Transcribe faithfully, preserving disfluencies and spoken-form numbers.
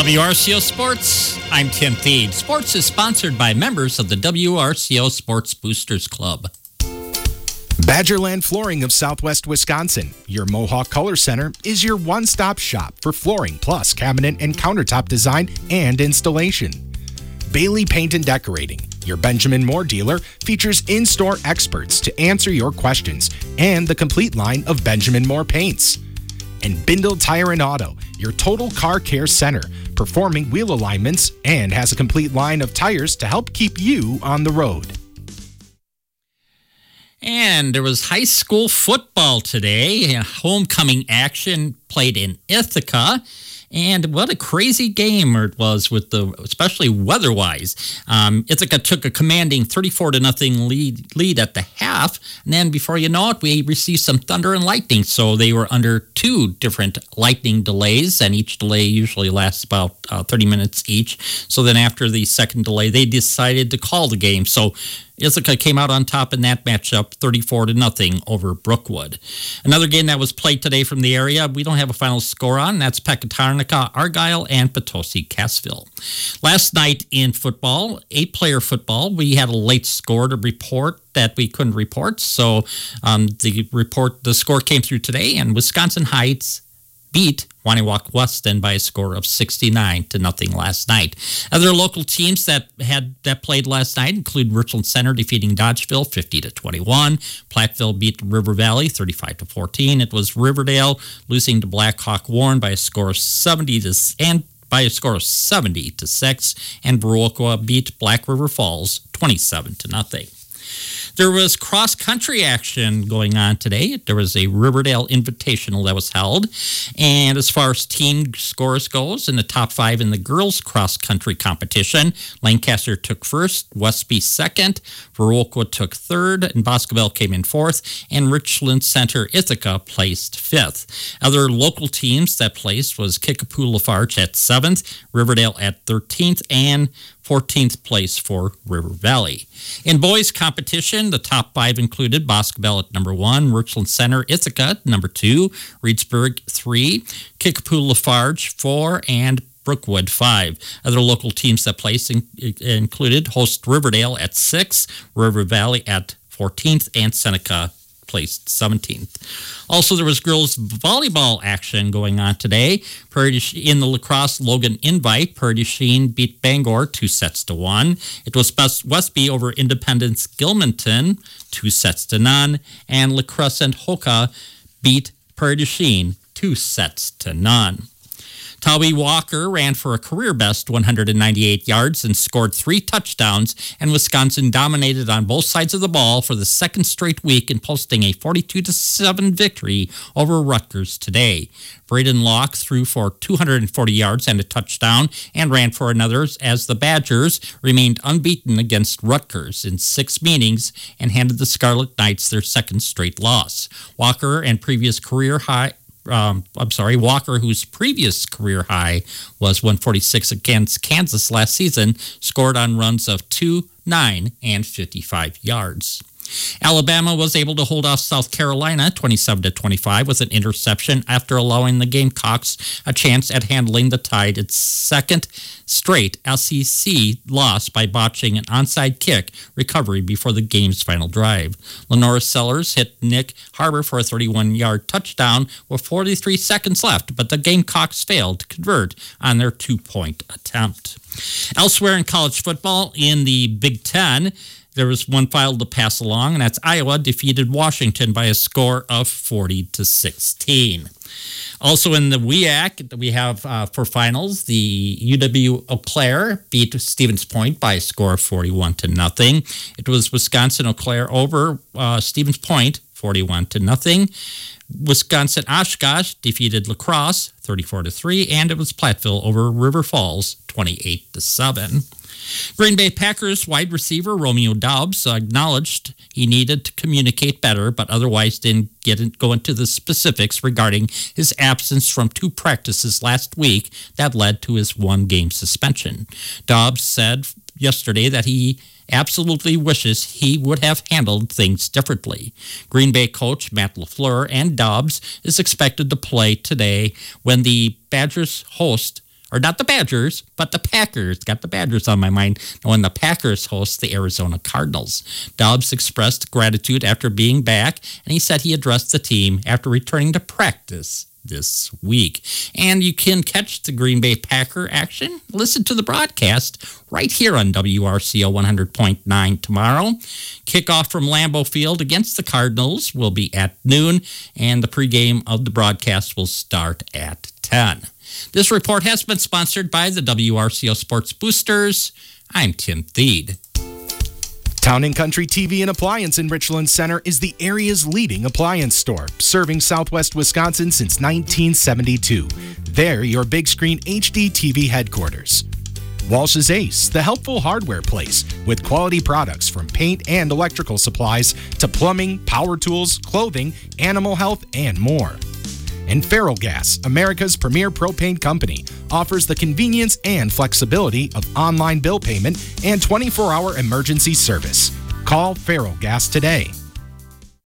W R C O Sports, I'm Tim Thiede. Sports is sponsored by members of the W R C O Sports Boosters Club. Badgerland Flooring of Southwest Wisconsin, your Mohawk Color Center, is your one-stop shop for flooring plus cabinet and countertop design and installation. Bailey Paint and Decorating, your Benjamin Moore dealer, features in-store experts to answer your questions and the complete line of Benjamin Moore paints. And Bindle Tire and Auto, your total car care center, performing wheel alignments and has a complete line of tires to help keep you on the road. And there was high school football today. Homecoming action played in Ithaca. And what a crazy game it was, with the, especially weather-wise. Um, Ithaca took a commanding thirty-four to nothing lead, lead at the half. And then before you know it, we received some thunder and lightning. So they were under two different lightning delays, and each delay usually lasts about uh, thirty minutes each. So then after the second delay, they decided to call the game. So Ithaca came out on top in that matchup, thirty-four to nothing over Brookwood. Another game that was played today from the area, we don't have a final score on. That's Pekatarnica, Argyle, and Potosi, Cassville. Last night in football, eight-player football, we had a late score to report that we couldn't report. So um, the report, the score came through today, and Wisconsin Heights beat Waniwak Weston by a score of sixty-nine to nothing last night. Other local teams that had that played last night include Richland Center defeating Dodgeville fifty to twenty-one. Platteville beat River Valley thirty-five to fourteen. It was Riverdale losing to Blackhawk Warren by a score of seventy to and by a score of seventy to six, and Viroqua beat Black River Falls twenty-seven to nothing. There was cross-country action going on today. There was a Riverdale Invitational that was held. And as far as team scores goes, in the top five in the girls' cross-country competition, Lancaster took first, Westby second, Viroqua took third, and Boscobel came in fourth, and Richland Center Ithaca placed fifth. Other local teams that placed was Kickapoo Lafarge at seventh, Riverdale at thirteenth, and fourteenth place for River Valley. In boys competition, the top five included Boscobel at number one, Richland Center Ithaca at number two, Reedsburg three, Kickapoo Lafarge four, and Brookwood five. Other local teams that placed in, included host Riverdale at six, River Valley at fourteenth, and Seneca placed seventeenth. Also, there was girls volleyball action going on today. Prairie in the lacrosse Logan Invite, Prairie du Chien beat Bangor two sets to one. It was Westby over Independence Gilmanton two sets to none, and La Crescent Hoka beat Prairie du Chien two sets to none. Tawi Walker ran for a career-best one hundred ninety-eight yards and scored three touchdowns, and Wisconsin dominated on both sides of the ball for the second straight week in posting a forty-two to seven victory over Rutgers today. Braden Locke threw for two hundred forty yards and a touchdown and ran for another as the Badgers remained unbeaten against Rutgers in six meetings and handed the Scarlet Knights their second straight loss. Walker and previous career high Um, I'm sorry, Walker, whose previous career high was one forty-six against Kansas last season, scored on runs of two, nine, and fifty-five yards. Alabama was able to hold off South Carolina twenty-seven to twenty-five with an interception after allowing the Gamecocks a chance at handling the Tide its second straight S E C loss by botching an onside kick recovery before the game's final drive. Lenora Sellers hit Nick Harbor for a thirty-one-yard touchdown with forty-three seconds left, but the Gamecocks failed to convert on their two-point attempt. Elsewhere in college football, in the Big Ten, there was one file to pass along, and that's Iowa defeated Washington by a score of forty to sixteen. Also in the W I A C, we have uh, for finals, the U W Eau Claire beat Stevens Point by a score of forty-one to nothing. It was Wisconsin Eau Claire over uh, Stevens Point, forty-one to nothing. Wisconsin Oshkosh defeated La Crosse, thirty-four to three, and it was Platteville over River Falls, twenty-eight to seven. Green Bay Packers wide receiver Romeo Doubs acknowledged he needed to communicate better, but otherwise didn't get in, go into the specifics regarding his absence from two practices last week that led to his one-game suspension. Doubs said yesterday that he absolutely wishes he would have handled things differently. Green Bay coach Matt LaFleur and Doubs is expected to play today when the Badgers host or not the Badgers, but the Packers. Got the Badgers on my mind when the Packers host the Arizona Cardinals. Dobbs expressed gratitude after being back, and he said he addressed the team after returning to practice this week. And you can catch the Green Bay Packer action. Listen to the broadcast right here on W R C O one hundred point nine tomorrow. Kickoff from Lambeau Field against the Cardinals will be at noon, and the pregame of the broadcast will start at ten. This report has been sponsored by the W R C O Sports Boosters. I'm Tim Thede. Town and Country T V and Appliance in Richland Center is the area's leading appliance store, serving Southwest Wisconsin since nineteen seventy-two. They're your big screen H D T V headquarters. Walsh's Ace, the helpful hardware place with quality products from paint and electrical supplies to plumbing, power tools, clothing, animal health, and more. And Feral Gas, America's premier propane company, offers the convenience and flexibility of online bill payment and twenty-four hour emergency service. Call Feral Gas today.